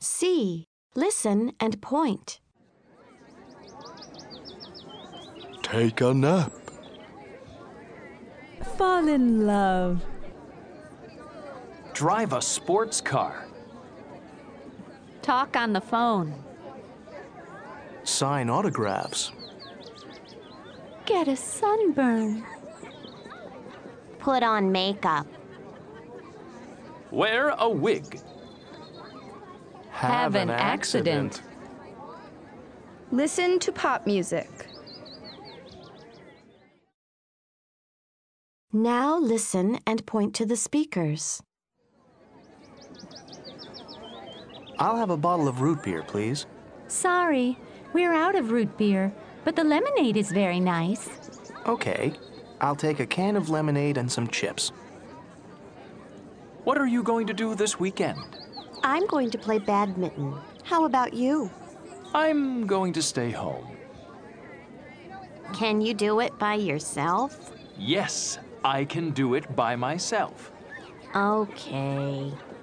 C. Listen and point. Take a nap. Fall in love. Drive a sports car. Talk on the phone. Sign autographs. Get a sunburn. Put on makeup. Wear a wig. Have an accident. Listen to pop music. Now listen and point to the speakers. I'll have a bottle of root beer, please. Sorry, we're out of root beer, but the lemonade is very nice. Okay. I'll take a can of lemonade and some chips. What are you going to do this weekend? I'm going to play badminton. How about you? I'm going to stay home. Can you do it by yourself? Yes, I can do it by myself. Okay.